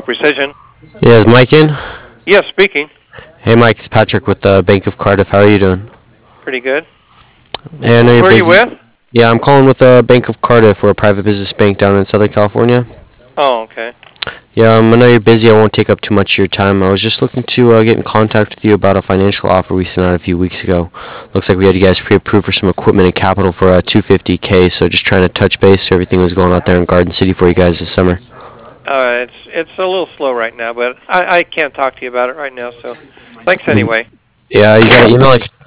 Precision. Yeah, is Mike in? Yes, speaking. Hey, Mike, it's Patrick with the Bank of Cardiff. How are you doing? Pretty good. Hey, I know Who you're are you busy. with? Yeah, I'm calling with the Bank of Cardiff. We're a private business bank down in Southern California. Oh, okay. Yeah, I know you're busy. I won't take up too much of your time. I was just looking to get in contact with you about a financial offer we sent out a few weeks ago. Looks like we had you guys pre-approved for some equipment and capital for 250K. So just trying to touch base. So everything was going out there in Garden City for you guys this summer. It's a little slow right now, but I can't talk to you about it right now. So, thanks anyway. Yeah, you got an email